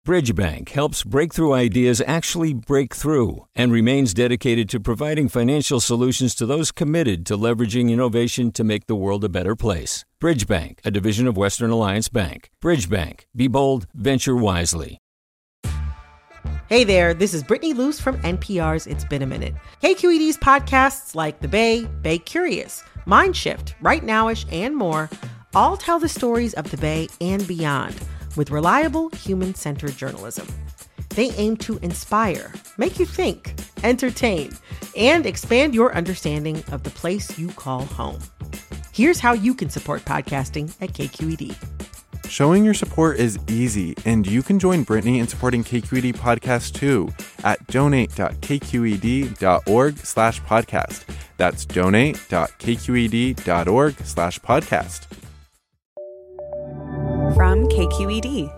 Bridgebank helps breakthrough ideas actually break through and remains dedicated to providing financial solutions to those committed to leveraging innovation to make the world a better place. Bridgebank, a division of Western Alliance Bank. Bridgebank. Be bold, venture wisely. Hey there, this is Brittany Luce from NPR's It's Been a Minute. KQED's podcasts like The Bay, Bay Curious, Mind Shift, Right Nowish, and more all tell the stories of the Bay and beyond with reliable, human-centered journalism. They aim to inspire, make you think, entertain, and expand your understanding of the place you call home. Here's how you can support podcasting at KQED. Showing your support is easy, and you can join Brittany in supporting KQED Podcast too at donate.kqed.org/podcast. That's donate.kqed.org/podcast. From KQED.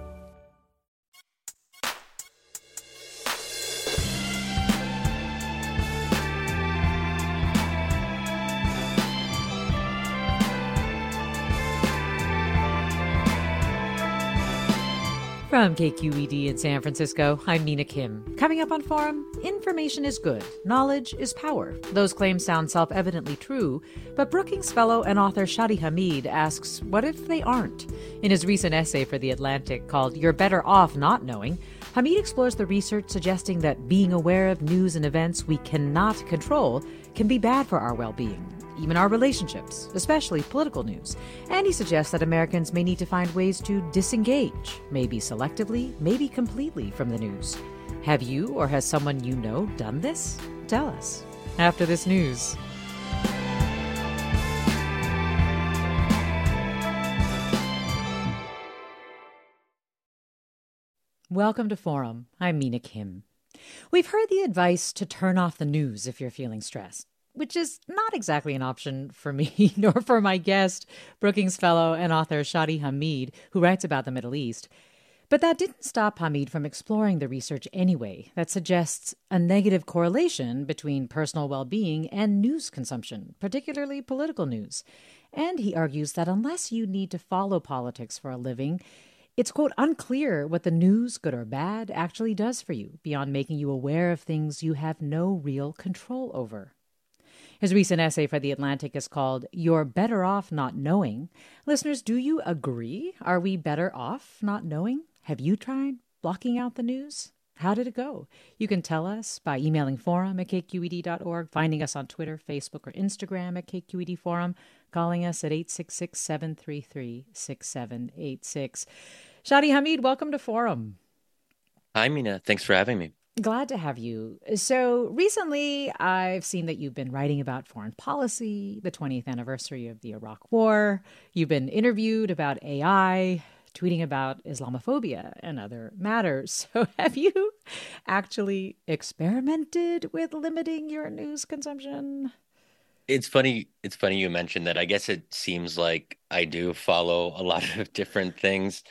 From KQED in San Francisco, I'm Mina Kim. Coming up on Forum, information is good, knowledge is power. Those claims sound self-evidently true, but Brookings Fellow and author Shadi Hamid asks, what if they aren't? In his recent essay for The Atlantic called You're Better Off Not Knowing, Hamid explores the research suggesting that being aware of news and events we cannot control can be bad for our well-being, even our relationships, especially political news. And he suggests that Americans may need to find ways to disengage, maybe selectively, maybe completely from the news. Have you or has someone you know done this? Tell us after this news. Welcome to Forum. I'm Mina Kim. We've heard the advice to turn off the news if you're feeling stressed, which is not exactly an option for me, nor for my guest, Brookings Fellow and author Shadi Hamid, who writes about the Middle East. But that didn't stop Hamid from exploring the research anyway that suggests a negative correlation between personal well-being and news consumption, particularly political news. And he argues that unless you need to follow politics for a living, it's, quote, unclear what the news, good or bad, actually does for you, beyond making you aware of things you have no real control over. His recent essay for The Atlantic is called You're Better Off Not Knowing. Listeners, do you agree? Are we better off not knowing? Have you tried blocking out the news? How did it go? You can tell us by emailing forum@kqed.org, finding us on Twitter, Facebook, or Instagram at KQED Forum, calling us at 866-733-6786. Shadi Hamid, welcome to Forum. Hi, Mina. Thanks for having me. Glad to have you. So recently, I've seen that you've been writing about foreign policy, the 20th anniversary of the Iraq War. You've been interviewed about AI, tweeting about Islamophobia and other matters. So have you actually experimented with limiting your news consumption? It's funny you mentioned that. I guess it seems like I do follow a lot of different things.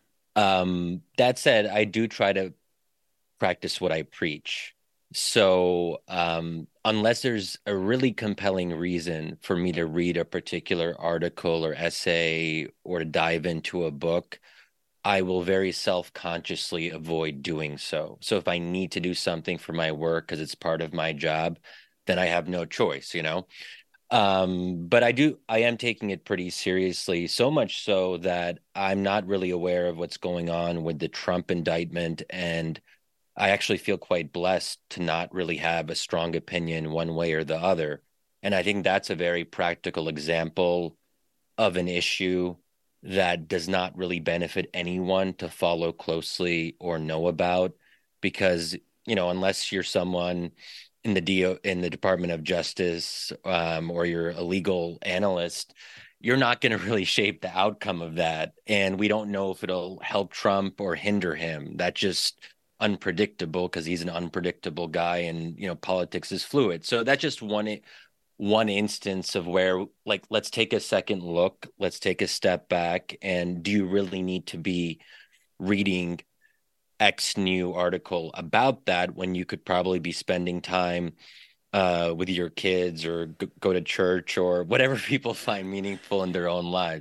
That said, I do try to practice what I preach. So unless there's a really compelling reason for me to read a particular article or essay or to dive into a book, I will very self-consciously avoid doing so. So if I need to do something for my work because it's part of my job, then I have no choice, you know? But I am taking it pretty seriously, so much so that I'm not really aware of what's going on with the Trump indictment, and I actually feel quite blessed to not really have a strong opinion one way or the other. And I think that's a very practical example of an issue that does not really benefit anyone to follow closely or know about, because, you know, unless you're someone in the Department of Justice or you're a legal analyst, you're not going to really shape the outcome of that. And we don't know if it'll help Trump or hinder him. That's just unpredictable because he's an unpredictable guy, and, you know, politics is fluid. So that's just one instance of where, like, let's take a second look, let's take a step back, and do you really need to be reading X new article about that when you could probably be spending time with your kids or go to church or whatever people find meaningful in their own lives?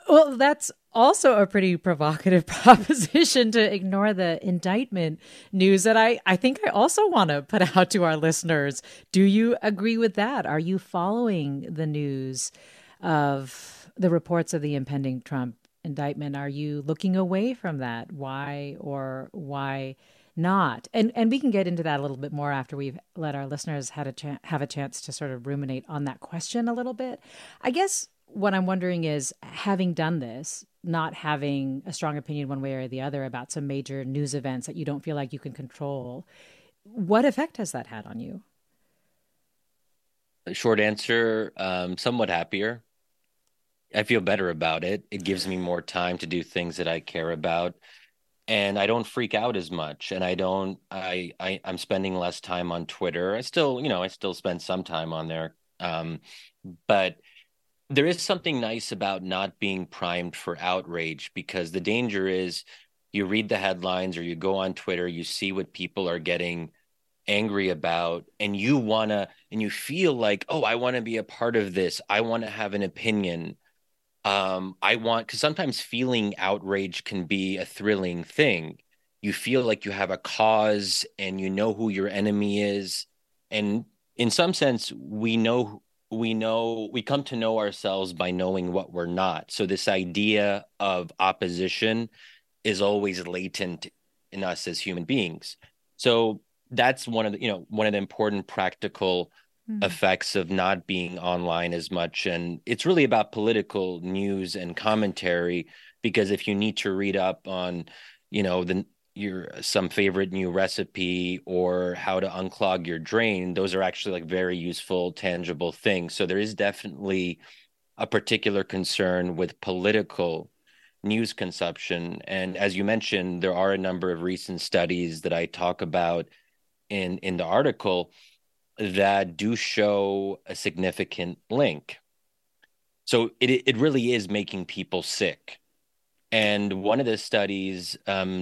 Well, that's also a pretty provocative proposition to ignore the indictment news that I think I also want to put out to our listeners. Do you agree with that? Are you following the news of the reports of the impending Trump indictment? Are you looking away from that? Why or why not? And we can get into that a little bit more after we've let our listeners have a chance to sort of ruminate on that question a little bit. I guess what I'm wondering is, having done this, not having a strong opinion one way or the other about some major news events that you don't feel like you can control, what effect has that had on you? Short answer, somewhat happier. I feel better about it. It gives me more time to do things that I care about. And I don't freak out as much. And I'm spending less time on Twitter. I still spend some time on there. But there is something nice about not being primed for outrage, because the danger is you read the headlines or you go on Twitter, you see what people are getting angry about, and you feel like, oh, I want to be a part of this. I want to have an opinion. Because sometimes feeling outrage can be a thrilling thing. You feel like you have a cause and you know who your enemy is. And in some sense, we come to know ourselves by knowing what we're not. So this idea of opposition is always latent in us as human beings. So that's one of the important practical effects of not being online as much. And it's really about political news and commentary, because if you need to read up on, some favorite new recipe or how to unclog your drain, those are actually like very useful, tangible things. So there is definitely a particular concern with political news consumption. And as you mentioned, there are a number of recent studies that I talk about in the article that do show a significant link. So it really is making people sick. And one of the studies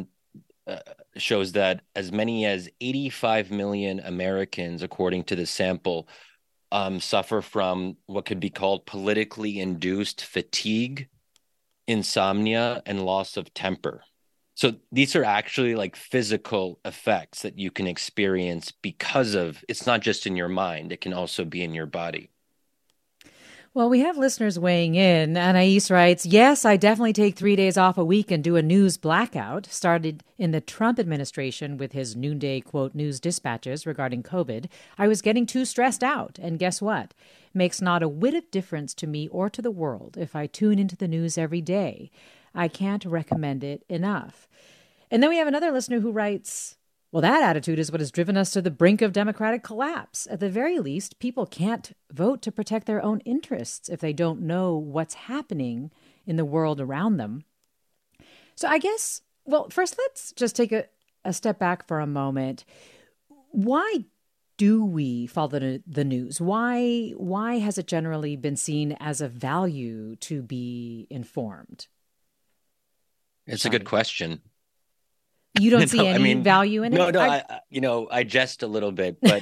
shows that as many as 85 million Americans, according to the sample, suffer from what could be called politically induced fatigue, insomnia, and loss of temper. So these are actually like physical effects that you can experience because of, it's not just in your mind, it can also be in your body. Well, we have listeners weighing in. Anais writes, yes, I definitely take 3 days off a week and do a news blackout. Started in the Trump administration with his noonday, quote, news dispatches regarding COVID. I was getting too stressed out. And guess what? Makes not a whit of difference to me or to the world if I tune into the news every day. I can't recommend it enough. And then we have another listener who writes, well, that attitude is what has driven us to the brink of democratic collapse. At the very least, people can't vote to protect their own interests if they don't know what's happening in the world around them. So I guess, well, first, let's just take a step back for a moment. Why do we follow the news? Why has it generally been seen as a value to be informed? It's a good question. You don't see any value in it? No, I jest a little bit, but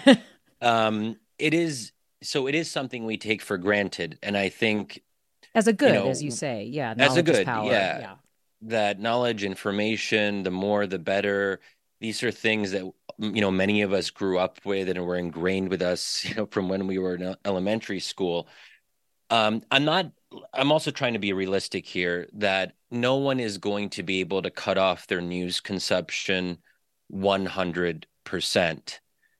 it is something we take for granted. And I think as a good, as you say, yeah. As a good, power. Yeah. That knowledge, information, the more, the better. These are things that, many of us grew up with and were ingrained with us, from when we were in elementary school. I'm also trying to be realistic here that no one is going to be able to cut off their news consumption 100%.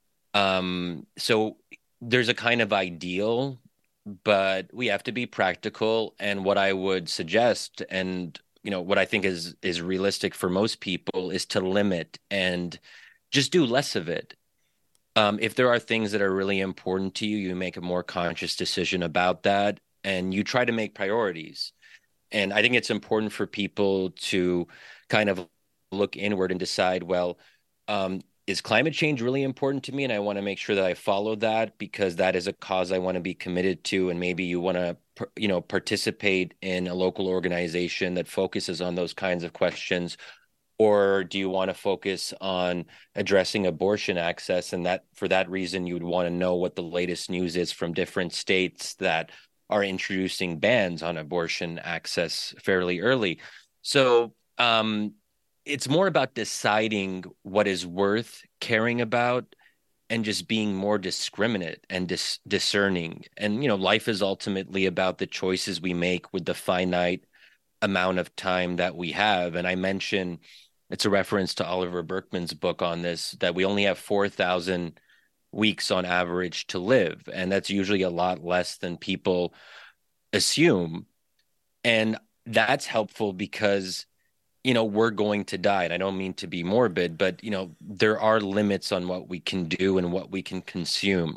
So there's a kind of ideal, but we have to be practical. And what I would suggest, and what I think is realistic for most people, is to limit and just do less of it. If there are things that are really important to you, you make a more conscious decision about that, and you try to make priorities. And I think it's important for people to kind of look inward and decide, well, is climate change really important to me? And I want to make sure that I follow that, because that is a cause I want to be committed to. And maybe you want to, participate in a local organization that focuses on those kinds of questions. Or do you want to focus on addressing abortion access? And that for that reason, you would want to know what the latest news is from different states that are introducing bans on abortion access fairly early. So it's more about deciding what is worth caring about and just being more discriminate and discerning. And, life is ultimately about the choices we make with the finite amount of time that we have. And I mentioned, it's a reference to Oliver Burkeman's book on this, that we only have 4,000 weeks on average to live. And that's usually a lot less than people assume. And that's helpful because, we're going to die. And I don't mean to be morbid, but, there are limits on what we can do and what we can consume.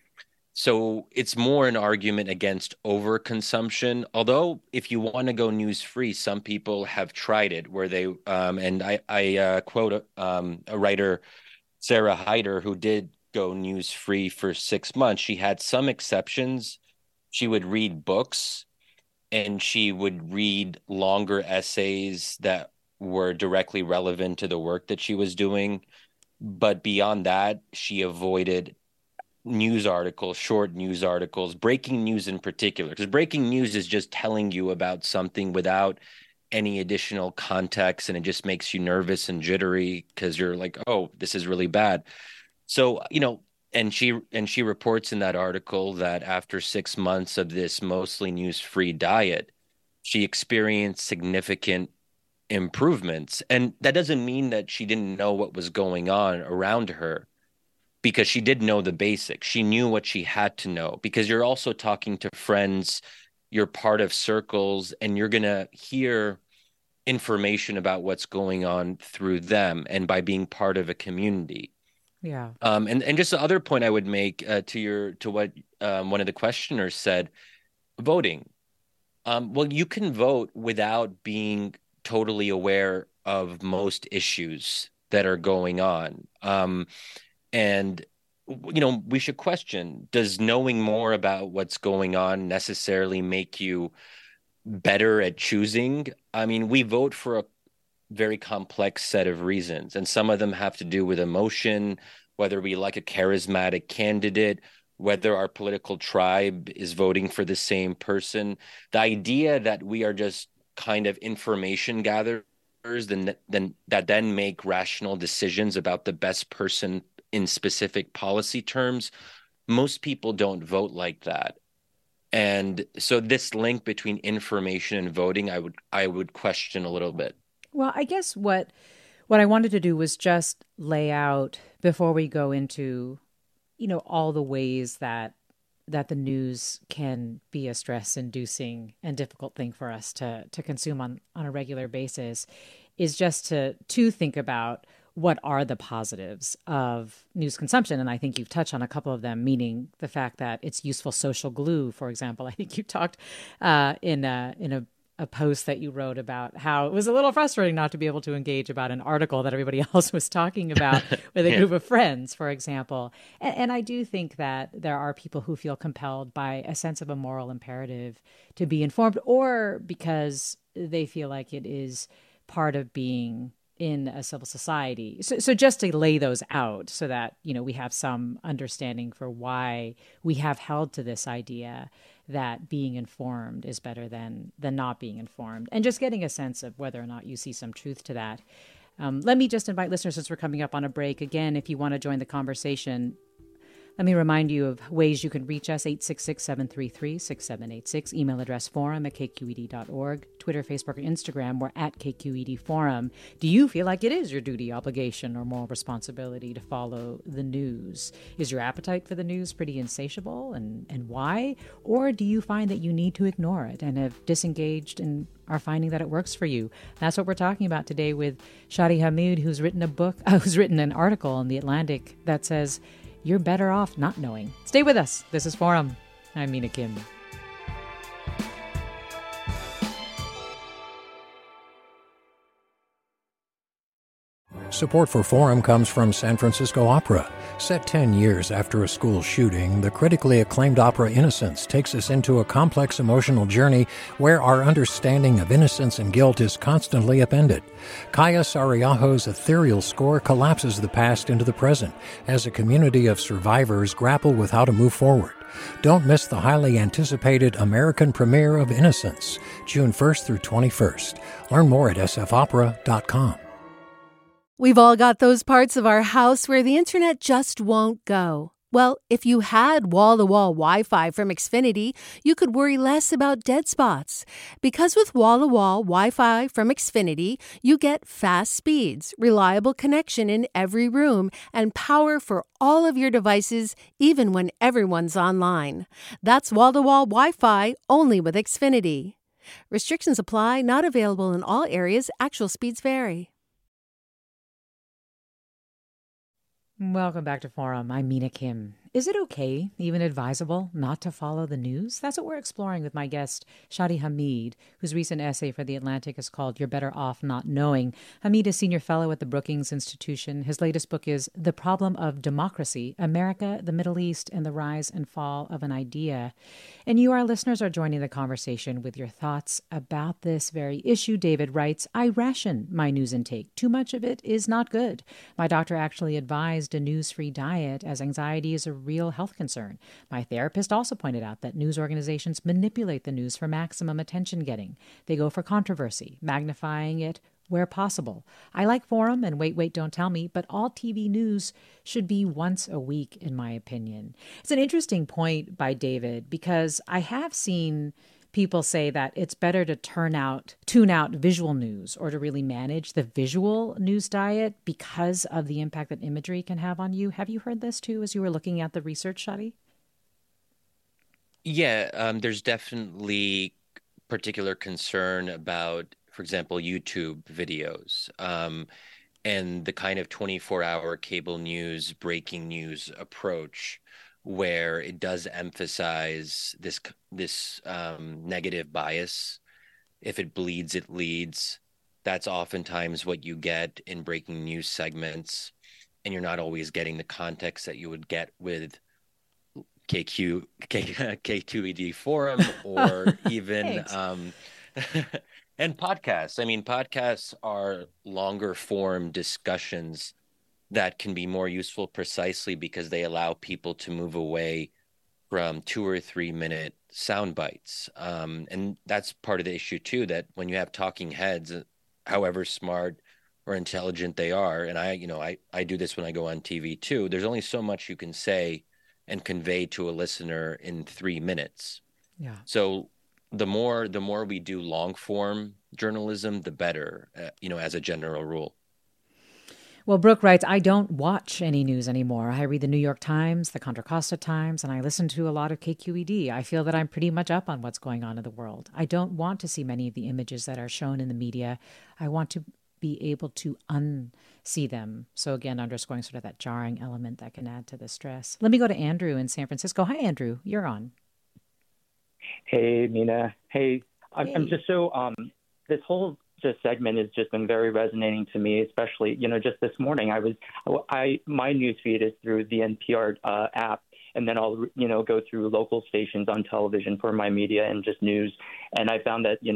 So it's more an argument against overconsumption. Although if you want to go news free, some people have tried it where they, and I quote a writer, Sarah Hyder, who did go news free for 6 months. She had some exceptions. She would read books and she would read longer essays that were directly relevant to the work that she was doing. But beyond that, she avoided news articles, short news articles, breaking news in particular, because breaking news is just telling you about something without any additional context. And it just makes you nervous and jittery because you're like, oh, this is really bad. So, and she reports in that article that after 6 months of this mostly news-free diet, she experienced significant improvements. And that doesn't mean that she didn't know what was going on around her, because she did know the basics. She knew what she had to know, because you're also talking to friends, you're part of circles, and you're going to hear information about what's going on through them and by being part of a community. Yeah. And just the other point I would make to what one of the questioners said, voting. Well, you can vote without being totally aware of most issues that are going on. And, we should question, does knowing more about what's going on necessarily make you better at choosing? I mean, we vote for a very complex set of reasons, and some of them have to do with emotion, whether we like a charismatic candidate, whether our political tribe is voting for the same person. The idea that we are just kind of information gatherers that then make rational decisions about the best person in specific policy terms, most people don't vote like that. And so this link between information and voting, I would question a little bit. Well, I guess what I wanted to do was just lay out, before we go into, all the ways that the news can be a stress-inducing and difficult thing for us to consume on a regular basis, is just to think about what are the positives of news consumption. And I think you've touched on a couple of them, meaning the fact that it's useful social glue, for example. I think you talked in a post that you wrote about how it was a little frustrating not to be able to engage about an article that everybody else was talking about with a group of friends, for example. And I do think that there are people who feel compelled by a sense of a moral imperative to be informed, or because they feel like it is part of being in a civil society. So just to lay those out so that, we have some understanding for why we have held to this idea that being informed is better than not being informed, and just getting a sense of whether or not you see some truth to that. Let me just invite listeners, since we're coming up on a break, again, if you want to join the conversation, let me remind you of ways you can reach us, 866-733-6786, email address forum@kqed.org, Twitter, Facebook, or Instagram, we're at KQED Forum. Do you feel like it is your duty, obligation, or moral responsibility to follow the news? Is your appetite for the news pretty insatiable, and why? Or do you find that you need to ignore it and have disengaged and are finding that it works for you? That's what we're talking about today with Shadi Hamid, who's written an article in The Atlantic that says, you're better off not knowing. Stay with us. This is Forum. I'm Mina Kim. Support for Forum comes from San Francisco Opera. Set 10 years after a school shooting, the critically acclaimed opera Innocence takes us into a complex emotional journey where our understanding of innocence and guilt is constantly upended. Kaya Sarayaho's ethereal score collapses the past into the present as a community of survivors grapple with how to move forward. Don't miss the highly anticipated American premiere of Innocence, June 1st through 21st. Learn more at sfopera.com. We've all got those parts of our house where the internet just won't go. Well, if you had wall-to-wall Wi-Fi from Xfinity, you could worry less about dead spots. Because with wall-to-wall Wi-Fi from Xfinity, you get fast speeds, reliable connection in every room, and power for all of your devices, even when everyone's online. That's wall-to-wall Wi-Fi only with Xfinity. Restrictions apply, not available in all areas. Actual speeds vary. Welcome back to Forum. I'm Mina Kim. Is it okay, even advisable, not to follow the news? That's what we're exploring with my guest, Shadi Hamid, whose recent essay for The Atlantic is called You're Better Off Not Knowing. Hamid is senior fellow at the Brookings Institution. His latest book is The Problem of Democracy, America, the Middle East, and the Rise and Fall of an Idea. And you, our listeners, are joining the conversation with your thoughts about this very issue. David writes, I ration my news intake. Too much of it is not good. My doctor actually advised a news-free diet as anxiety is a real health concern. My therapist also pointed out that news organizations manipulate the news for maximum attention getting. They go for controversy, magnifying it where possible. I like Forum and Wait, Don't Tell Me, but all TV news should be once a week, in my opinion. It's an interesting point by David, because I have seen people say that it's better to tune out visual news, or to really manage the visual news diet because of the impact that imagery can have on you. Have you heard this too as you were looking at the research, Shadi? Yeah, there's definitely particular concern about, for example, YouTube videos, and the kind of 24-hour cable news, breaking news approach, where it does emphasize this negative bias. If it bleeds, it leads. That's oftentimes what you get in breaking news segments, and you're not always getting the context that you would get with K2ED Forum or even and podcasts. I mean, podcasts are longer form discussions that can be more useful precisely because they allow people to move away from 2 or 3 minute sound bites. And that's part of the issue too, that when you have talking heads, however smart or intelligent they are, and I do this when I go on TV too, there's only so much you can say and convey to a listener in 3 minutes. Yeah. So the more we do long form journalism, the better, as a general rule. Well, Brooke writes, I don't watch any news anymore. I read the New York Times, the Contra Costa Times, and I listen to a lot of KQED. I feel that I'm pretty much up on what's going on in the world. I don't want to see many of the images that are shown in the media. I want to be able to unsee them. So again, underscoring sort of that jarring element that can add to the stress. Let me go to Andrew in San Francisco. Hi, Andrew. You're on. Hey, Mina. Hey. I'm just so, this whole segment has just been very resonating to me, especially, just this morning. My news feed is through the NPR app, and then I'll, go through local stations on television for my media and just news. And I found that,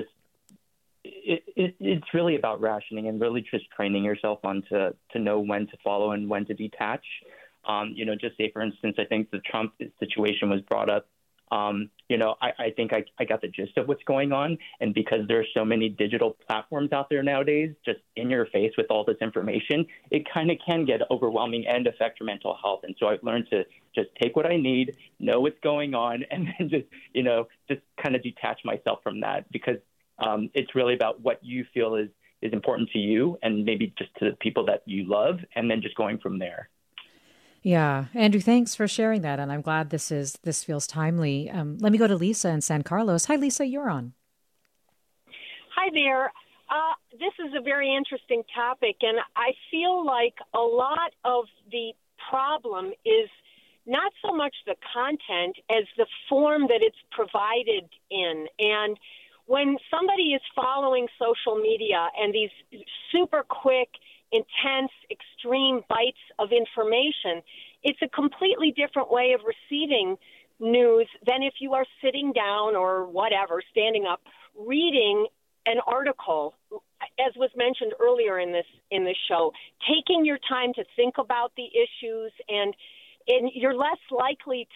it's really about rationing and really just training yourself on to know when to follow and when to detach. Just say, for instance, I think the Trump situation was brought up. I think I got the gist of what's going on. And because there are so many digital platforms out there nowadays, just in your face with all this information, it kind of can get overwhelming and affect your mental health. And so I've learned to just take what I need, know what's going on, and then just kind of detach myself from that, because it's really about what you feel is important to you and maybe just to the people that you love, and then just going from there. Yeah. Andrew, thanks for sharing that. And I'm glad this feels timely. Let me go to Lisa in San Carlos. Hi, Lisa, you're on. Hi there. This is a very interesting topic, and I feel like a lot of the problem is not so much the content as the form that it's provided in. And when somebody is following social media and these super quick, intense, extreme bites of information, it's a completely different way of receiving news than if you are sitting down or whatever, standing up, reading an article, as was mentioned earlier in this show, taking your time to think about the issues, and you're less likely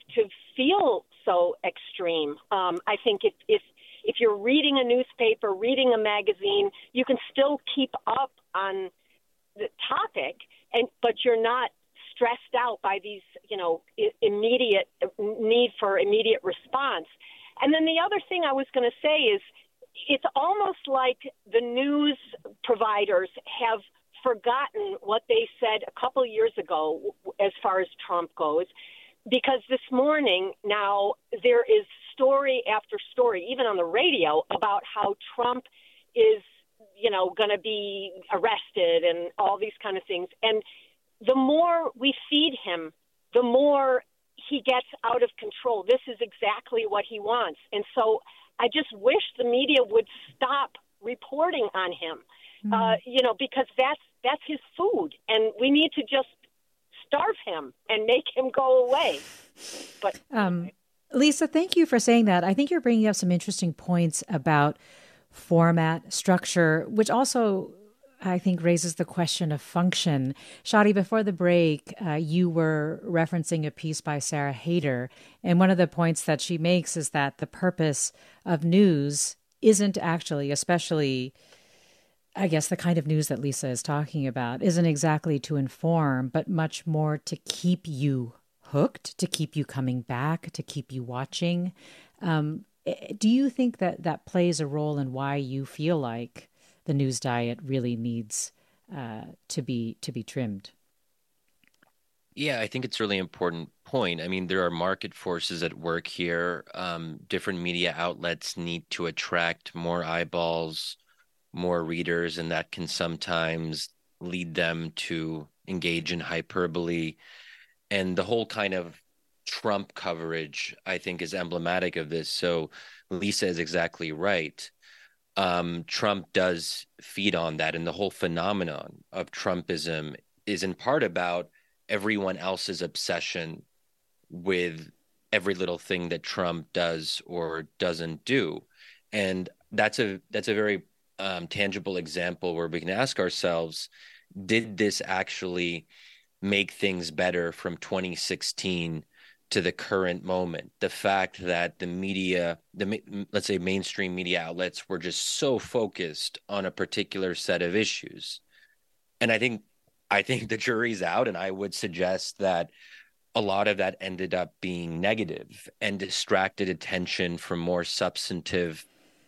to feel so extreme. I think if you're reading a newspaper, reading a magazine, you can still keep up on the topic, but you're not stressed out by these, immediate need for immediate response. And then the other thing I was going to say is it's almost like the news providers have forgotten what they said a couple of years ago as far as Trump goes, because this morning now there is story after story, even on the radio, about how Trump is, going to be arrested and all these kind of things. And the more we feed him, the more he gets out of control. This is exactly what he wants. And so I just wish the media would stop reporting on him, because that's his food. And we need to just starve him and make him go away. But Lisa, thank you for saying that. I think you're bringing up some interesting points about format, structure, which also I think raises the question of function. Shadi, before the break, you were referencing a piece by Sarah Haider, and one of the points that she makes is that the purpose of news isn't actually, especially, I guess, the kind of news that Lisa is talking about, isn't exactly to inform, but much more to keep you hooked, to keep you coming back, to keep you watching. Do you think that plays a role in why you feel like the news diet really needs to be trimmed? Yeah, I think it's a really important point. I mean, there are market forces at work here. Different media outlets need to attract more eyeballs, more readers, and that can sometimes lead them to engage in hyperbole. And the whole kind of Trump coverage, I think, is emblematic of this. So Lisa is exactly right. Trump does feed on that. And the whole phenomenon of Trumpism is in part about everyone else's obsession with every little thing that Trump does or doesn't do. And that's a very tangible example where we can ask ourselves, did this actually make things better from 2016 to the current moment? The fact that the media, let's say mainstream media outlets, were just so focused on a particular set of issues. And I think the jury's out, and I would suggest that a lot of that ended up being negative and distracted attention from more substantive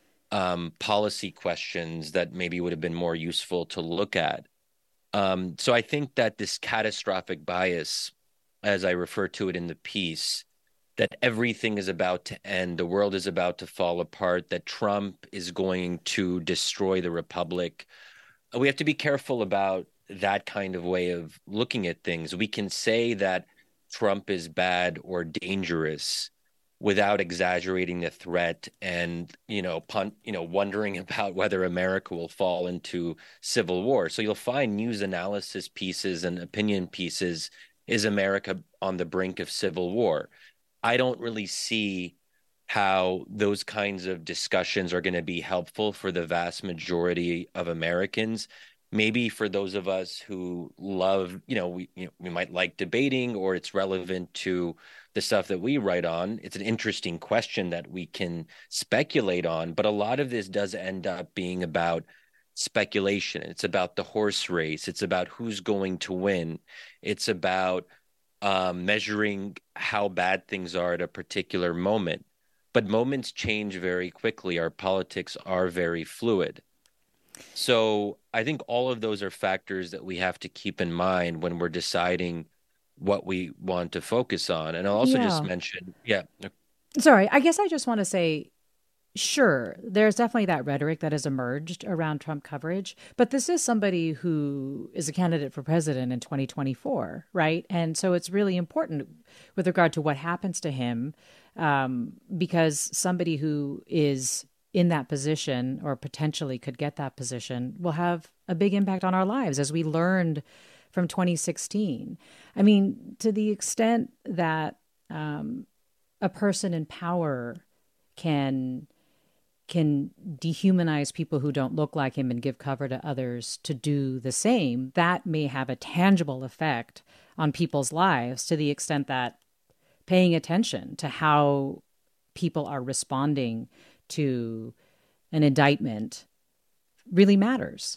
policy questions that maybe would have been more useful to look at. So I think that this catastrophic bias, as I refer to it in the piece, that everything is about to end, the world is about to fall apart, that Trump is going to destroy the republic. We have to be careful about that kind of way of looking at things. We can say that Trump is bad or dangerous without exaggerating the threat and, wondering about whether America will fall into civil war. So you'll find news analysis pieces and opinion pieces, is America on the brink of civil war? I don't really see how those kinds of discussions are going to be helpful for the vast majority of Americans. Maybe for those of us who love, we might like debating, or it's relevant to the stuff that we write on. It's an interesting question that we can speculate on, but a lot of this does end up being about speculation. It's about the horse race. It's about who's going to win. It's about measuring how bad things are at a particular moment. But moments change very quickly. Our politics are very fluid. So I think all of those are factors that we have to keep in mind when we're deciding what we want to focus on. And I'll also just mention, Sorry, I guess I just want to say, sure, there's definitely that rhetoric that has emerged around Trump coverage, but this is somebody who is a candidate for president in 2024, right? And so it's really important with regard to what happens to him, because somebody who is in that position or potentially could get that position will have a big impact on our lives, as we learned from 2016. I mean, to the extent that a person in power can dehumanize people who don't look like him and give cover to others to do the same, that may have a tangible effect on people's lives, to the extent that paying attention to how people are responding to an indictment really matters.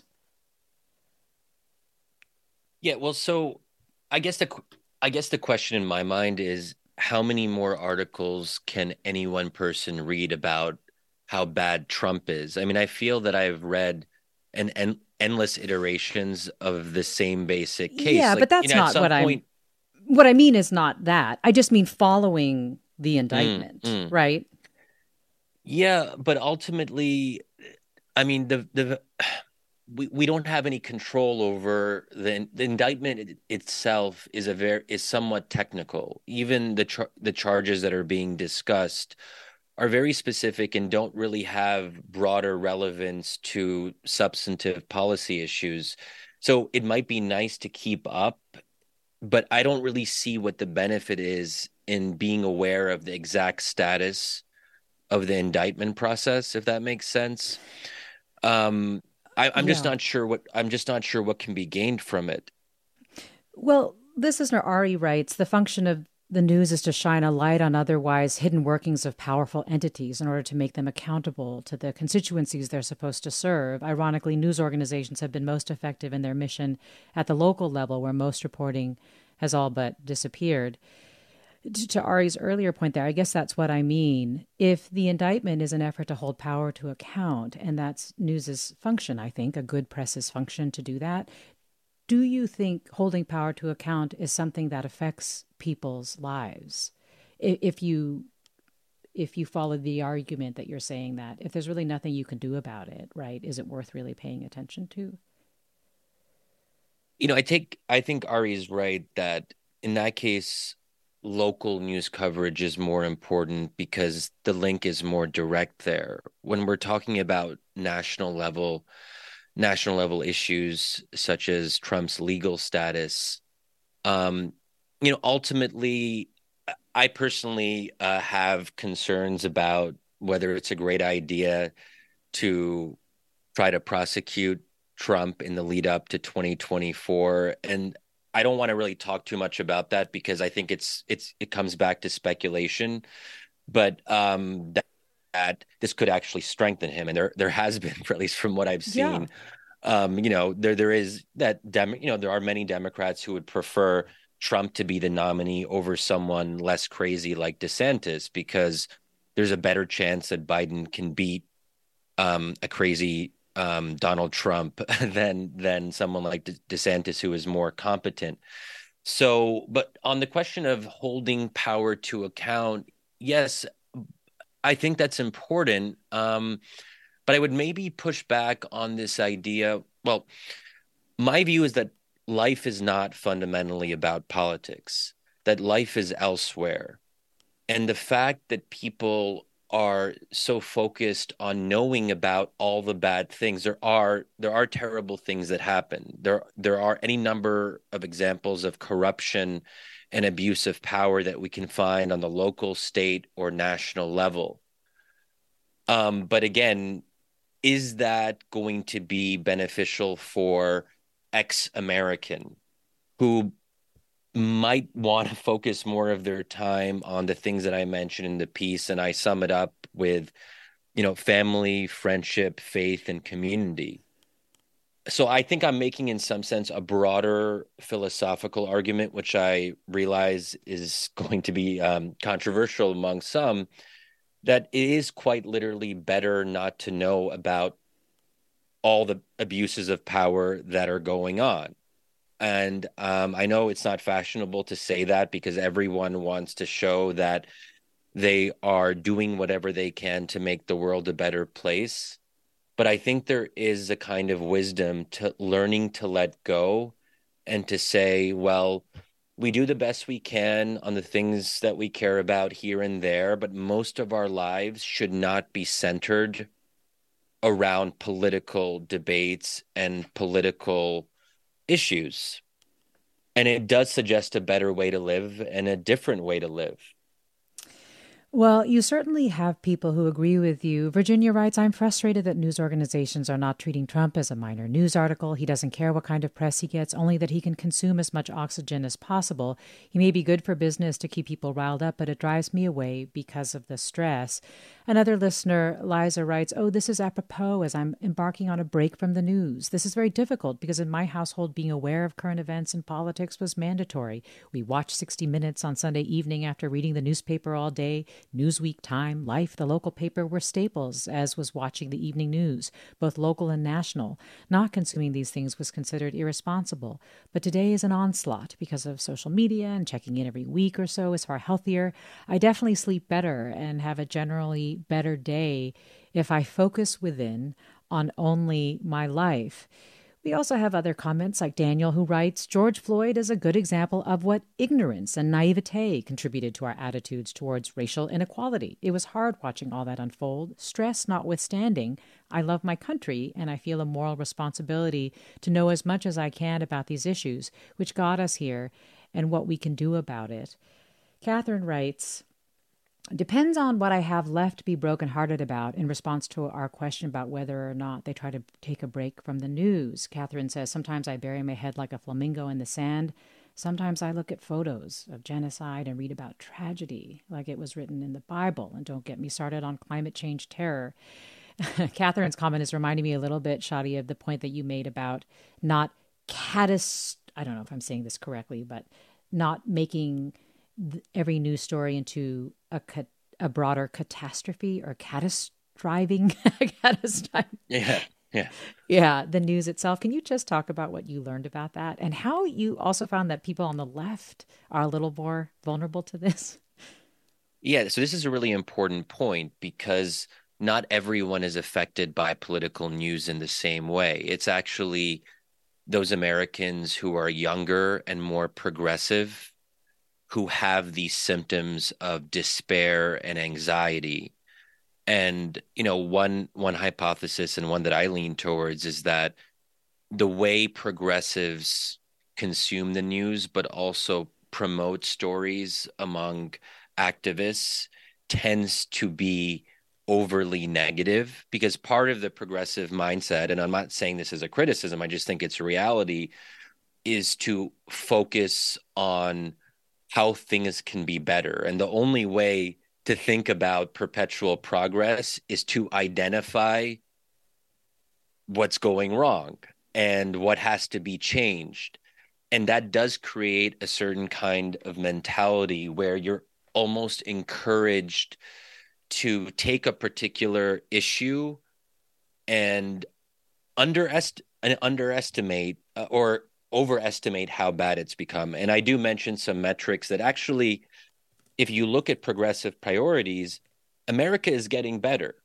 Yeah, well, so I guess the question in my mind is how many more articles can any one person read about how bad Trump is? I mean, I feel that I've read endless iterations of the same basic case. Yeah, like, but that's not what I mean is not that. I just mean following the indictment, right? Yeah, but ultimately, I mean, we don't have any control over the indictment itself is somewhat technical. Even the charges that are being discussed are very specific and don't really have broader relevance to substantive policy issues. So it might be nice to keep up, but I don't really see what the benefit is in being aware of the exact status of the indictment process, if that makes sense. I'm just not sure what can be gained from it. Well, this listener Ari writes, the function of the news is to shine a light on otherwise hidden workings of powerful entities in order to make them accountable to the constituencies they're supposed to serve. Ironically, news organizations have been most effective in their mission at the local level, where most reporting has all but disappeared. To Ari's earlier point there, I guess that's what I mean. If the indictment is an effort to hold power to account, and that's news's function, I think, a good press's function to do that, do you think holding power to account is something that affects people's lives? If you follow the argument that you're saying that if there's really nothing you can do about it, right, is it worth really paying attention to? I think Ari is right that in that case, local news coverage is more important because the link is more direct there. When we're talking about national level issues such as Trump's legal status, ultimately, I personally have concerns about whether it's a great idea to try to prosecute Trump in the lead up to 2024. And I don't want to really talk too much about that because I think it comes back to speculation, but that this could actually strengthen him, and there has been, at least from what I've seen, there is that there are many Democrats who would prefer Trump to be the nominee over someone less crazy like DeSantis because there's a better chance that Biden can beat a crazy Donald Trump than someone like DeSantis who is more competent. So, but on the question of holding power to account, yes, I think that's important. But I would maybe push back on this idea. Well, my view is that life is not fundamentally about politics, that life is elsewhere. And the fact that people are so focused on knowing about all the bad things. There are terrible things that happen. There are any number of examples of corruption and abuse of power that we can find on the local, state, or national level. But again, is that going to be beneficial for ex-American who might want to focus more of their time on the things that I mentioned in the piece, and I sum it up with, family, friendship, faith, and community. So I think I'm making, in some sense, a broader philosophical argument, which I realize is going to be controversial among some, that it is quite literally better not to know about all the abuses of power that are going on. And I know it's not fashionable to say that because everyone wants to show that they are doing whatever they can to make the world a better place. But I think there is a kind of wisdom to learning to let go and to say, well, we do the best we can on the things that we care about here and there, but most of our lives should not be centered around political debates and political issues. And it does suggest a better way to live and a different way to live. Well, you certainly have people who agree with you. Virginia writes, I'm frustrated that news organizations are not treating Trump as a minor news article. He doesn't care what kind of press he gets, only that he can consume as much oxygen as possible. He may be good for business to keep people riled up, but it drives me away because of the stress. Another listener, Liza, writes, oh, this is apropos as I'm embarking on a break from the news. This is very difficult because in my household, being aware of current events and politics was mandatory. We watched 60 Minutes on Sunday evening after reading the newspaper all day. Newsweek, Time, Life, the local paper were staples, as was watching the evening news, both local and national. Not consuming these things was considered irresponsible. But today is an onslaught because of social media, and checking in every week or so is far healthier. I definitely sleep better and have a generally better day if I focus within on only my life. We also have other comments like Daniel, who writes, George Floyd is a good example of what ignorance and naivete contributed to our attitudes towards racial inequality. It was hard watching all that unfold. Stress notwithstanding, I love my country and I feel a moral responsibility to know as much as I can about these issues, which got us here, and what we can do about it. Catherine writes, depends on what I have left to be brokenhearted about in response to our question about whether or not they try to take a break from the news. Catherine says, sometimes I bury my head like a flamingo in the sand. Sometimes I look at photos of genocide and read about tragedy like it was written in the Bible. And don't get me started on climate change terror. Catherine's comment is reminding me a little bit, Shadi, of the point that you made about not I don't know if I'm saying this correctly, but not making every news story into a broader catastrophe or catastrophizing. Yeah, the news itself. Can you just talk about what you learned about that and how you also found that people on the left are a little more vulnerable to this? Yeah, so this is a really important point because not everyone is affected by political news in the same way. It's actually those Americans who are younger and more progressive who have these symptoms of despair and anxiety. And, one hypothesis, and one that I lean towards, is that the way progressives consume the news, but also promote stories among activists, tends to be overly negative, because part of the progressive mindset, and I'm not saying this as a criticism, I just think it's a reality, is to focus on how things can be better. And the only way to think about perpetual progress is to identify what's going wrong and what has to be changed. And that does create a certain kind of mentality where you're almost encouraged to take a particular issue and underestimate or overestimate how bad it's become. And I do mention some metrics that actually, if you look at progressive priorities, America is getting better.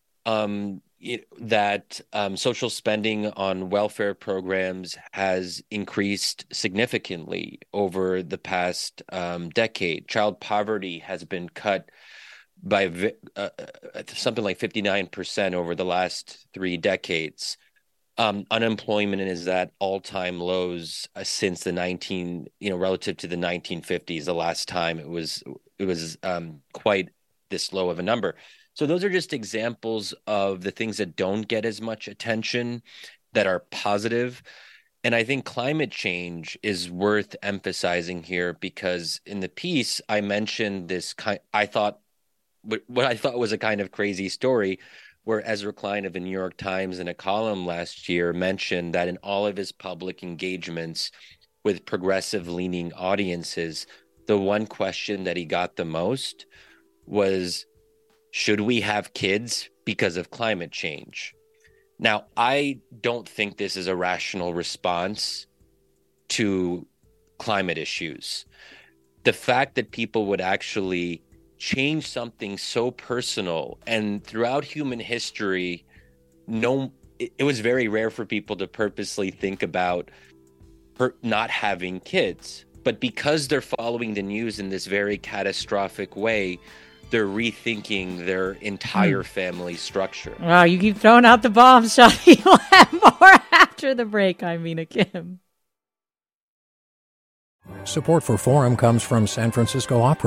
Social spending on welfare programs has increased significantly over the past decade. Child poverty has been cut by something like 59% over the last 3 decades. Unemployment is at all-time lows since relative to the 1950s. The last time it was quite this low of a number. So those are just examples of the things that don't get as much attention that are positive. And I think climate change is worth emphasizing here because in the piece I mentioned what I thought was a kind of crazy story, where Ezra Klein of the New York Times in a column last year mentioned that in all of his public engagements with progressive-leaning audiences, the one question that he got the most was, should we have kids because of climate change? Now, I don't think this is a rational response to climate issues. The fact that people would actually change something so personal, and throughout human history, it was very rare for people to purposely think about not having kids. But because they're following the news in this very catastrophic way, they're rethinking their entire family structure. Wow, you keep throwing out the bombs, Shadi. You'll have more after the break. I'm Mina Kim. Support for Forum comes from San Francisco Opera.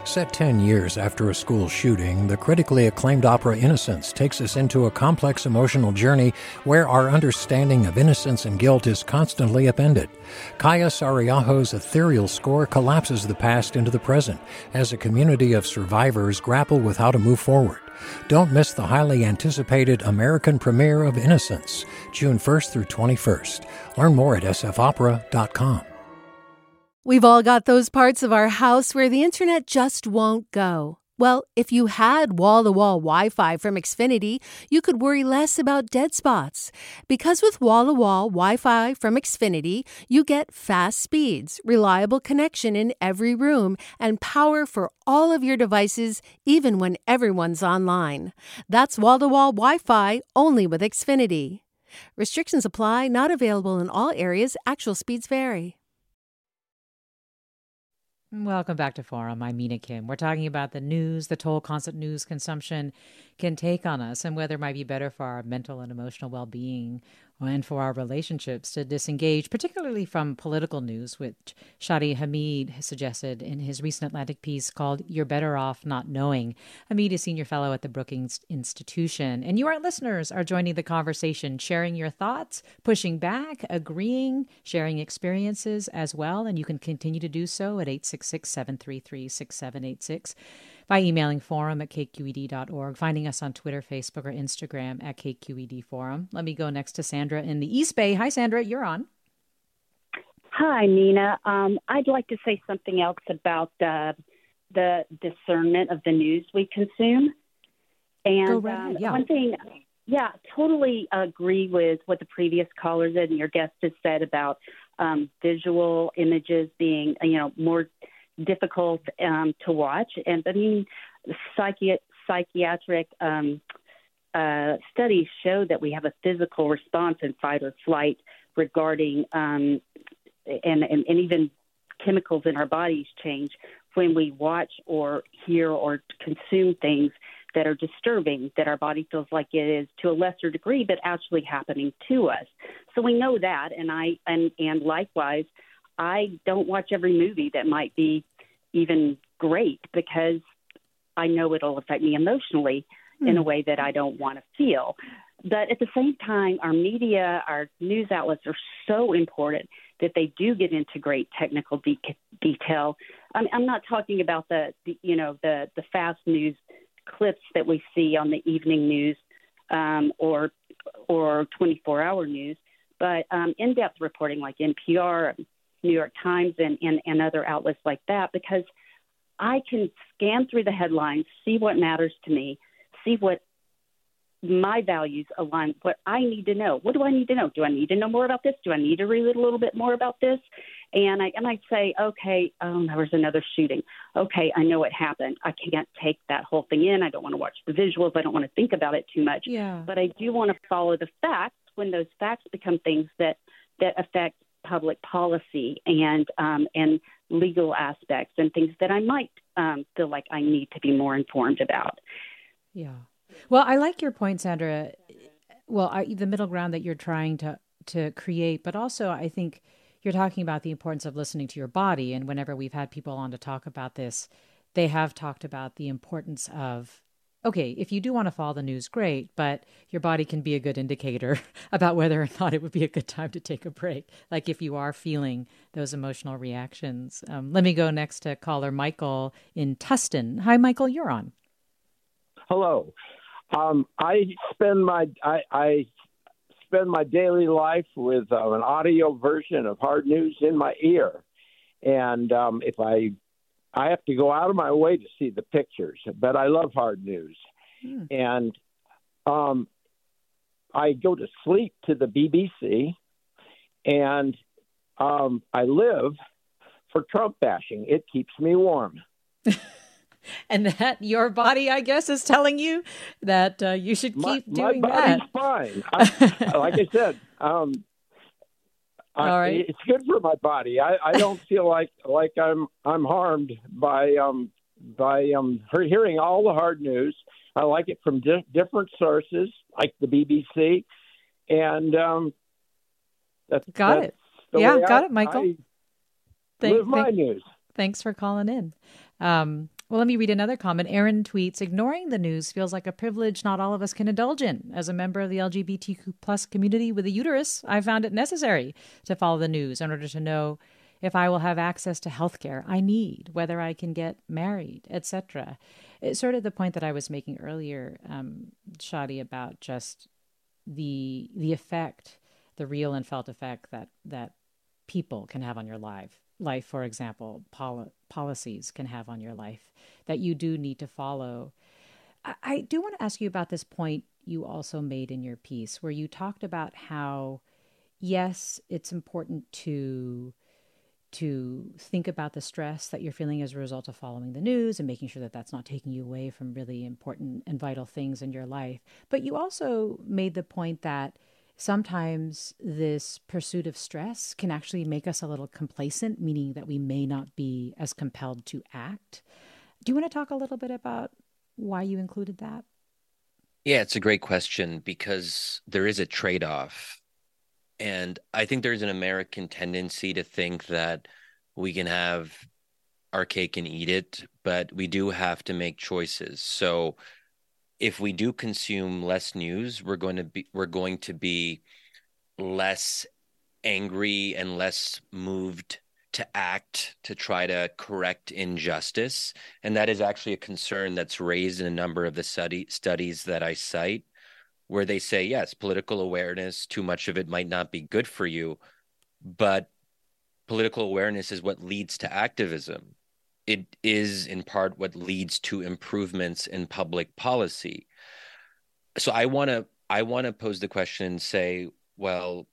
Set 10 years after a school shooting, the critically acclaimed opera Innocence takes us into a complex emotional journey where our understanding of innocence and guilt is constantly upended. Kaya Sariaho's ethereal score collapses the past into the present as a community of survivors grapple with how to move forward. Don't miss the highly anticipated American premiere of Innocence, June 1st through 21st. Learn more at sfopera.com. We've all got those parts of our house where the internet just won't go. Well, if you had wall-to-wall Wi-Fi from Xfinity, you could worry less about dead spots. Because with wall-to-wall Wi-Fi from Xfinity, you get fast speeds, reliable connection in every room, and power for all of your devices, even when everyone's online. That's wall-to-wall Wi-Fi only with Xfinity. Restrictions apply, not available in all areas. Actual speeds vary. Welcome back to Forum. I'm Mina Kim. We're talking about the news, the toll constant news consumption can take on us, and whether it might be better for our mental and emotional well-being and for our relationships to disengage, particularly from political news, which Shadi Hamid has suggested in his recent Atlantic piece called You're Better Off Not Knowing. Hamid is senior fellow at the Brookings Institution. And you, our listeners, are joining the conversation, sharing your thoughts, pushing back, agreeing, sharing experiences as well. And you can continue to do so at 866-733-6786 by emailing forum@kqed.org, finding us on Twitter, Facebook, or Instagram at KQED Forum. Let me go next to Sandra in the East Bay. Hi, Sandra, you're on. Hi, Mina. I'd like to say something else about the discernment of the news we consume. And go right ahead. Yeah. One thing, totally agree with what the previous callers and your guest has said about visual images being, more difficult to watch. And I mean, psychiatric studies show that we have a physical response in fight or flight regarding and even chemicals in our bodies change when we watch or hear or consume things that are disturbing, that our body feels like it is to a lesser degree, but actually happening to us. So we know that, and likewise, I don't watch every movie that might be even great because I know it'll affect me emotionally in a way that I don't want to feel. But at the same time, our media, our news outlets are so important that they do get into great technical detail. I'm not talking about the fast news clips that we see on the evening news or 24-hour news, but in-depth reporting like NPR, New York Times, and other outlets like that, because I can scan through the headlines, see what matters to me, see what my values align, what I need to know. What do I need to know? Do I need to know more about this? Do I need to read a little bit more about this? And I say, okay, there was another shooting. Okay, I know what happened. I can't take that whole thing in. I don't want to watch the visuals. I don't want to think about it too much. Yeah. But I do want to follow the facts when those facts become things that affect public policy and legal aspects and things that I might feel like I need to be more informed about. Yeah. Well, I like your point, Sandra. Well, the middle ground that you're trying to create, but also I think you're talking about the importance of listening to your body. And whenever we've had people on to talk about this, they have talked about the importance of, okay, if you do want to follow the news, great, but your body can be a good indicator about whether or not it would be a good time to take a break. Like if you are feeling those emotional reactions. Let me go next to caller Michael in Tustin. Hi, Michael, you're on. Hello. I spend my daily life with an audio version of hard news in my ear, and if I have to go out of my way to see the pictures, but I love hard news, and I go to sleep to the BBC, and I live for Trump bashing. It keeps me warm. And that your body, I guess, is telling you that you should keep doing that. My body's fine. Like I said, all right. It's good for my body. I don't feel like I'm harmed by hearing all the hard news. I like it from different sources, like the BBC, and got it. Yeah, got it, Michael. Live my news. Thanks for calling in. Well, let me read another comment. Aaron tweets, ignoring the news feels like a privilege not all of us can indulge in. As a member of the LGBTQ plus community with a uterus, I found it necessary to follow the news in order to know if I will have access to health care I need, whether I can get married, etc. It's sort of the point that I was making earlier, Shadi, about just the effect, the real and felt effect that people can have on your life, for example, policies can have on your life that you do need to follow. I do want to ask you about this point you also made in your piece, where you talked about how, yes, it's important to think about the stress that you're feeling as a result of following the news and making sure that that's not taking you away from really important and vital things in your life. But you also made the point that sometimes this pursuit of stress can actually make us a little complacent, meaning that we may not be as compelled to act. Do you want to talk a little bit about why you included that? Yeah, it's a great question because there is a trade-off. And I think there's an American tendency to think that we can have our cake and eat it, but we do have to make choices. So if we do consume less news, we're going to be less angry and less moved to act to try to correct injustice. And that is actually a concern that's raised in a number of the studies that I cite, where they say, yes, political awareness, too much of it might not be good for you, but political awareness is what leads to activism. It is in part what leads to improvements in public policy. So I want to pose the question and say, well,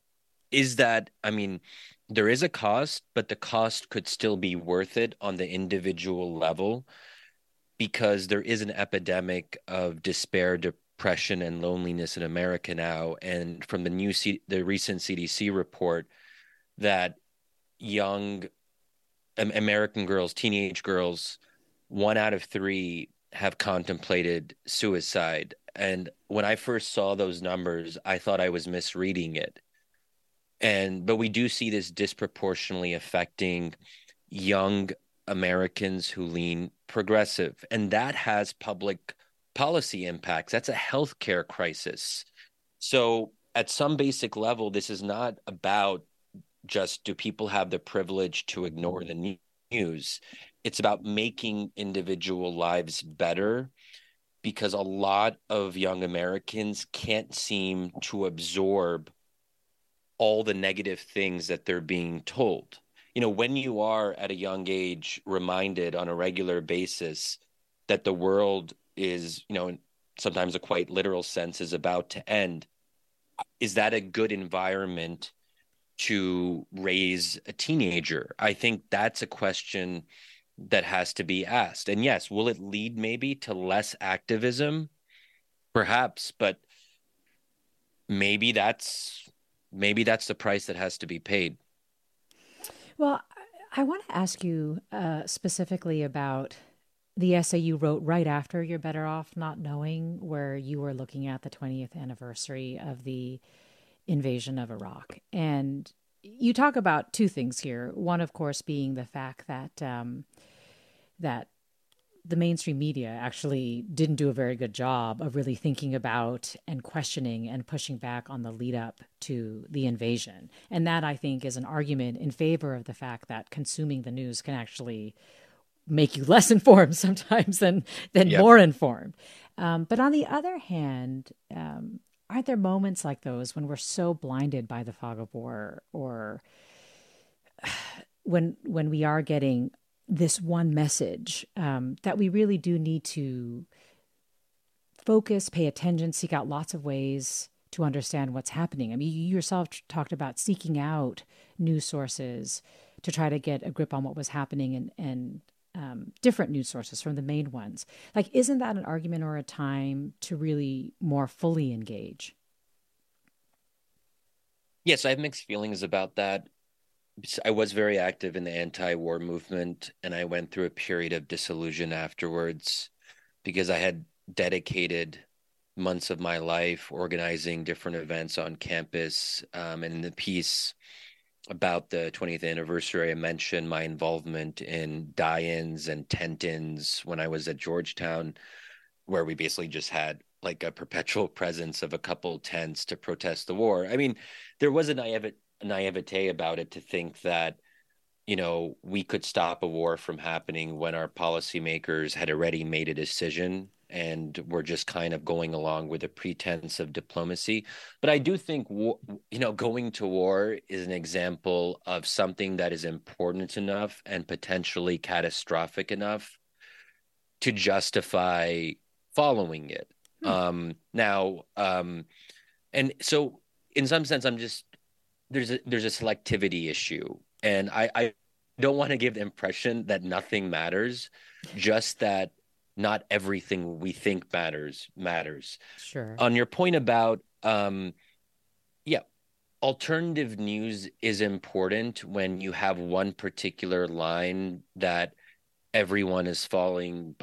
there is a cost, but the cost could still be worth it on the individual level, because there is an epidemic of despair, depression, and loneliness in America now. And from the recent CDC report, that young American girls, teenage girls, 1 out of 3 have contemplated suicide. And when I first saw those numbers, I thought I was misreading it. But we do see this disproportionately affecting young Americans who lean progressive, and that has public policy impacts. That's a healthcare crisis. So at some basic level, this is not about just, do people have the privilege to ignore the news? It's about making individual lives better, because a lot of young Americans can't seem to absorb all the negative things that they're being told. When you are at a young age reminded on a regular basis that the world is, in sometimes a quite literal sense, is about to end, is that a good environment to raise a teenager? I think that's a question that has to be asked. And yes, will it lead maybe to less activism? Perhaps, but maybe that's the price that has to be paid. Well, I want to ask you specifically about the essay you wrote right after You're Better Off Not Knowing, where you were looking at the 20th anniversary of the invasion of Iraq. And you talk about two things here. One, of course, being the fact that that the mainstream media actually didn't do a very good job of really thinking about and questioning and pushing back on the lead up to the invasion. And that, I think, is an argument in favor of the fact that consuming the news can actually make you less informed sometimes than more informed. But on the other hand, aren't there moments like those when we're so blinded by the fog of war, or when we are getting this one message, that we really do need to focus, pay attention, seek out lots of ways to understand what's happening? I mean, you yourself talked about seeking out news sources to try to get a grip on what was happening, and different news sources from the main ones. Like, isn't that an argument or a time to really more fully engage? Yes, I have mixed feelings about that. I was very active in the anti-war movement, and I went through a period of disillusion afterwards, because I had dedicated months of my life organizing different events on campus. And in the piece, about the 20th anniversary, I mentioned my involvement in die-ins and tent-ins when I was at Georgetown, where we basically just had like a perpetual presence of a couple tents to protest the war. I mean, there was a naivete about it to think that, we could stop a war from happening when our policymakers had already made a decision and we're just kind of going along with a pretense of diplomacy. But I do think, going to war is an example of something that is important enough and potentially catastrophic enough to justify following it. And so in some sense, there's a selectivity issue. And I don't want to give the impression that nothing matters, just that not everything we think matters. Sure. On your point about, alternative news is important when you have one particular line that everyone is falling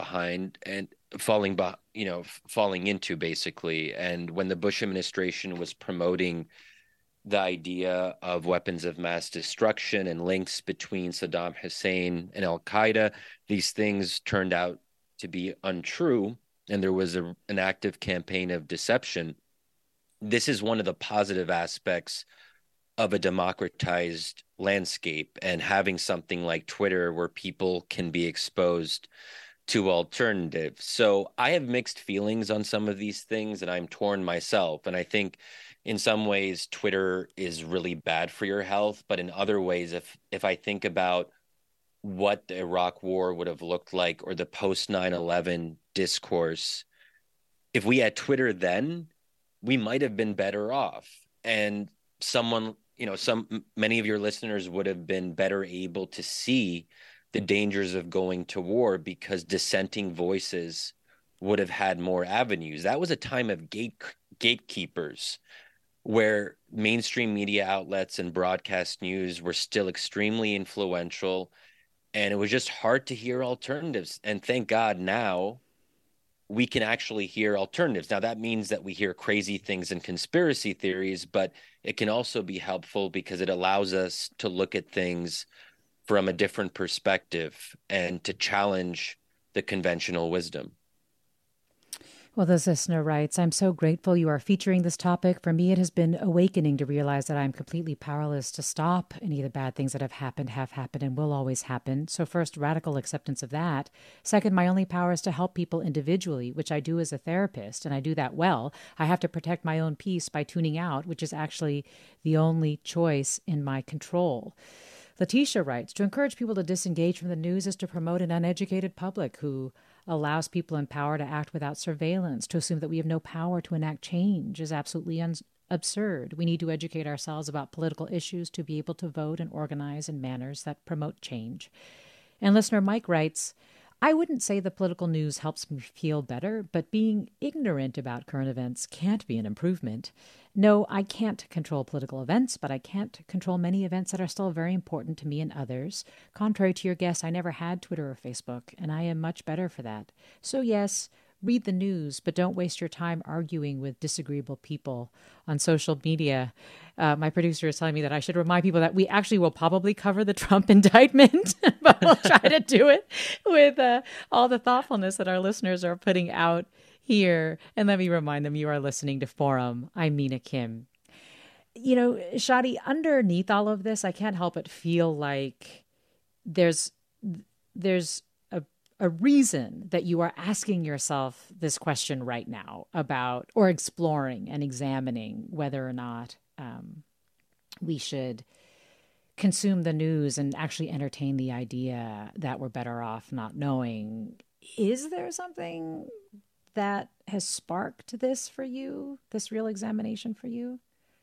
into, basically. And when the Bush administration was promoting the idea of weapons of mass destruction and links between Saddam Hussein and Al-Qaeda, these things turned out to be untrue, and there was an active campaign of deception. This is one of the positive aspects of a democratized landscape, and having something like Twitter where people can be exposed to alternatives. So I have mixed feelings on some of these things, and I'm torn myself. And I think in some ways, Twitter is really bad for your health. But in other ways, if I think about what the Iraq war would have looked like, or the post 9/11 discourse, if we had Twitter then, we might have been better off. And many of your listeners would have been better able to see the dangers of going to war because dissenting voices would have had more avenues. That was a time of gatekeepers, where mainstream media outlets and broadcast news were still extremely influential, and it was just hard to hear alternatives. And thank God now we can actually hear alternatives. Now, that means that we hear crazy things and conspiracy theories, but it can also be helpful because it allows us to look at things from a different perspective and to challenge the conventional wisdom. Well, this listener writes, I'm so grateful you are featuring this topic. For me, it has been awakening to realize that I'm completely powerless to stop any of the bad things that have happened, and will always happen. So first, radical acceptance of that. Second, my only power is to help people individually, which I do as a therapist, and I do that well. I have to protect my own peace by tuning out, which is actually the only choice in my control. Letitia writes, to encourage people to disengage from the news is to promote an uneducated public who allows people in power to act without surveillance. To assume that we have no power to enact change is absolutely absurd. We need to educate ourselves about political issues to be able to vote and organize in manners that promote change. And listener Mike writes, I wouldn't say the political news helps me feel better, but being ignorant about current events can't be an improvement. No, I can't control political events, but I can't control many events that are still very important to me and others. Contrary to your guess, I never had Twitter or Facebook, and I am much better for that. So yes, read the news, but don't waste your time arguing with disagreeable people on social media. My producer is telling me that I should remind people that we actually will probably cover the Trump indictment, but we'll try to do it with all the thoughtfulness that our listeners are putting out here. And let me remind them you are listening to Forum. I'm Mina Kim. Shadi, underneath all of this, I can't help but feel like there's a reason that you are asking yourself this question right now about, or exploring and examining whether or not we should consume the news and actually entertain the idea that we're better off not knowing. Is there something that has sparked this for you, this real examination for you?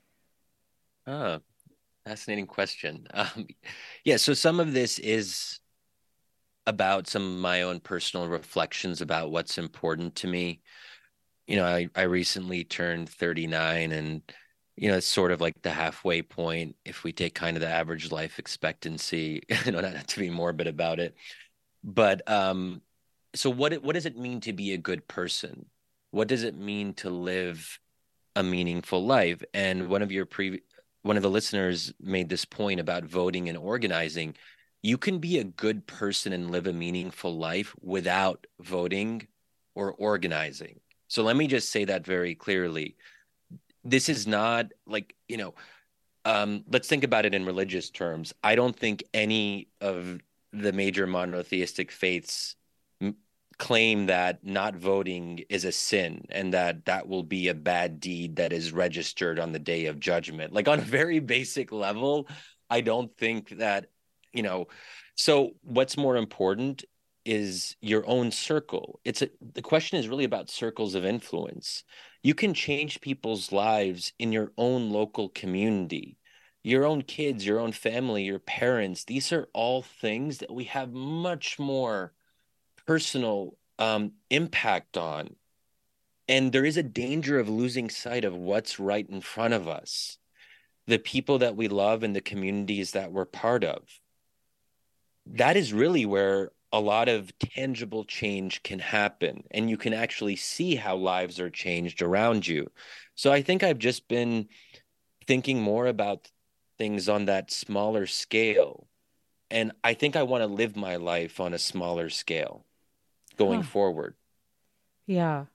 Fascinating question. So some of this is about some of my own personal reflections about what's important to me. I recently turned 39, and it's sort of like the halfway point if we take kind of the average life expectancy, not to be morbid about it. But so what does it mean to be a good person? What does it mean to live a meaningful life? And one of your one of the listeners made this point about voting and organizing. You can be a good person and live a meaningful life without voting or organizing. So let me just say that very clearly. This is not like, let's think about it in religious terms. I don't think any of the major monotheistic faiths claim that not voting is a sin and that will be a bad deed that is registered on the day of judgment. Like on a very basic level, I don't think that, so what's more important is your own circle. The question is really about circles of influence. You can change people's lives in your own local community, your own kids, your own family, your parents. These are all things that we have much more personal impact on. And there is a danger of losing sight of what's right in front of us, the people that we love and the communities that we're part of. That is really where a lot of tangible change can happen, and you can actually see how lives are changed around you. So I think I've just been thinking more about things on that smaller scale. And I think I want to live my life on a smaller scale going forward. Yeah.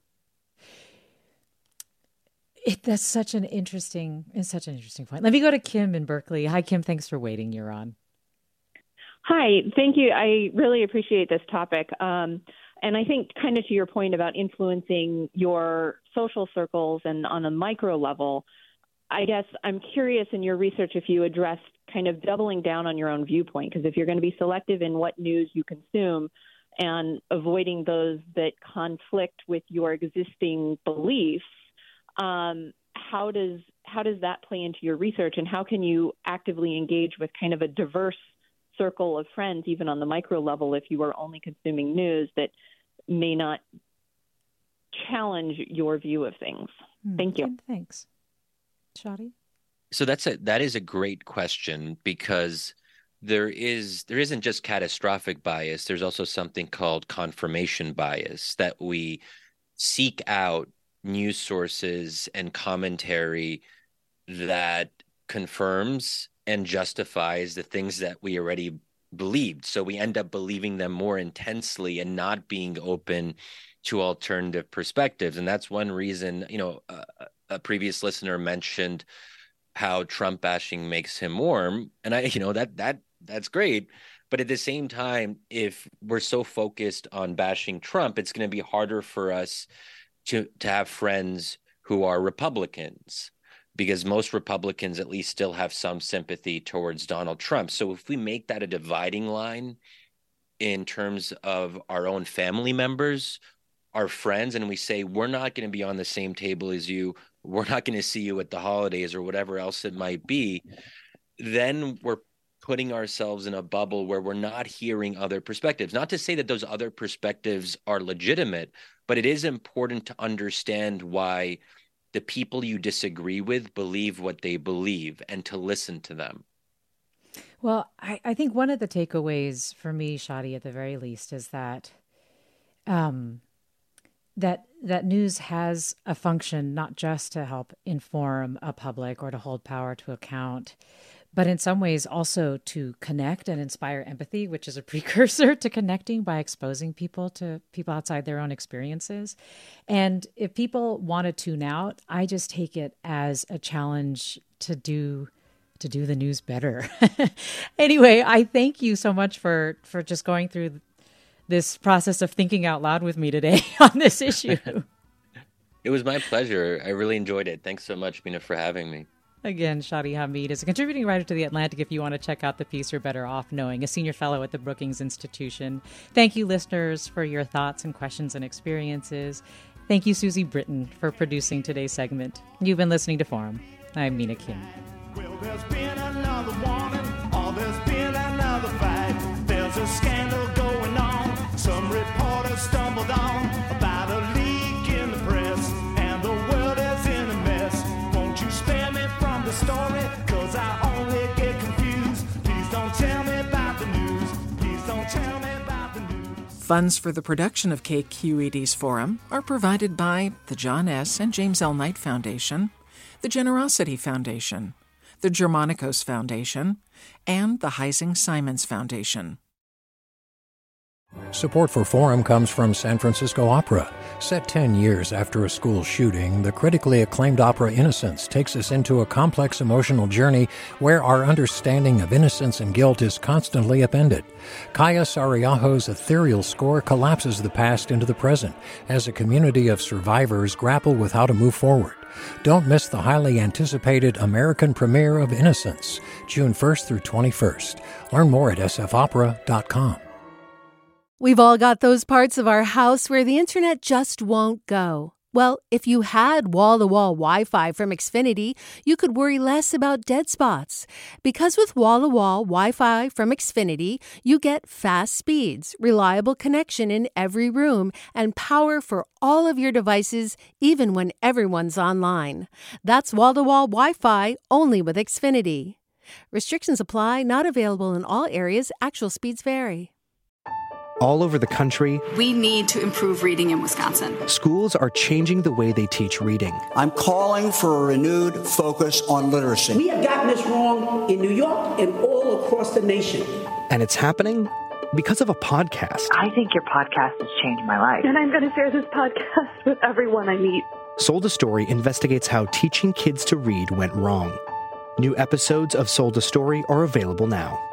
That's such an interesting point. Let me go to Kim in Berkeley. Hi, Kim. Thanks for waiting. You're on. Hi. Thank you. I really appreciate this topic. And I think kind of to your point about influencing your social circles and on a micro level, I guess I'm curious in your research if you addressed kind of doubling down on your own viewpoint, because if you're going to be selective in what news you consume and avoiding those that conflict with your existing beliefs, how does that play into your research, and how can you actively engage with kind of a diverse circle of friends, even on the micro level, if you are only consuming news that may not challenge your view of things? Thank you. Thanks. Shadi? So that is a great question, because there isn't just catastrophic bias. There's also something called confirmation bias, that we seek out news sources and commentary that confirms and justifies the things that we already believed. So we end up believing them more intensely and not being open to alternative perspectives. And that's one reason, a previous listener mentioned how Trump bashing makes him warm. And that's great. But at the same time, if we're so focused on bashing Trump, it's going to be harder for us to have friends who are Republicans, because most Republicans at least still have some sympathy towards Donald Trump. So if we make that a dividing line in terms of our own family members, our friends, and we say, we're not going to be on the same table as you, we're not going to see you at the holidays or whatever else it might be, then we're putting ourselves in a bubble where we're not hearing other perspectives. Not to say that those other perspectives are legitimate, but it is important to understand why the people you disagree with believe what they believe, and to listen to them. Well, I think one of the takeaways for me, Shadi, at the very least, is that that news has a function not just to help inform a public or to hold power to account, but in some ways also to connect and inspire empathy, which is a precursor to connecting by exposing people to people outside their own experiences. And if people want to tune out, I just take it as a challenge to do the news better. Anyway, I thank you so much for just going through this process of thinking out loud with me today on this issue. It was my pleasure. I really enjoyed it. Thanks so much, Mina, for having me. Again, Shadi Hamid is a contributing writer to The Atlantic. If you want to check out the piece, you're better off knowing, a senior fellow at the Brookings Institution. Thank you, listeners, for your thoughts and questions and experiences. Thank you, Susie Britton, for producing today's segment. You've been listening to Forum. I'm Mina Kim. Well, there's been another warning, or there's been another fight. There's a scandal going on. Some reporter stumbled on about a leak in the press, and the world is in a mess. Won't you spare me from the story, 'cause I only get confused. Please don't tell me about the news. Please don't tell me about the news. Funds for the production of KQED's Forum are provided by the John S. and James L. Knight Foundation, the Generosity Foundation, the Germanicos Foundation, and the Heising-Simons Foundation. Support for Forum comes from San Francisco Opera. Set 10 years after a school shooting, the critically acclaimed opera Innocence takes us into a complex emotional journey where our understanding of innocence and guilt is constantly upended. Kaya Sariaho's ethereal score collapses the past into the present as a community of survivors grapple with how to move forward. Don't miss the highly anticipated American premiere of Innocence, June 1st through 21st. Learn more at sfopera.com. We've all got those parts of our house where the internet just won't go. Well, if you had wall-to-wall Wi-Fi from Xfinity, you could worry less about dead spots. Because with wall-to-wall Wi-Fi from Xfinity, you get fast speeds, reliable connection in every room, and power for all of your devices, even when everyone's online. That's wall-to-wall Wi-Fi only with Xfinity. Restrictions apply, not available in all areas. Actual speeds vary. All over the country, we need to improve reading in Wisconsin. Schools are changing the way they teach reading. I'm calling for a renewed focus on literacy. We have gotten this wrong in New York and all across the nation. And it's happening because of a podcast. I think your podcast has changed my life. And I'm going to share this podcast with everyone I meet. Sold a Story investigates how teaching kids to read went wrong. New episodes of Sold a Story are available now.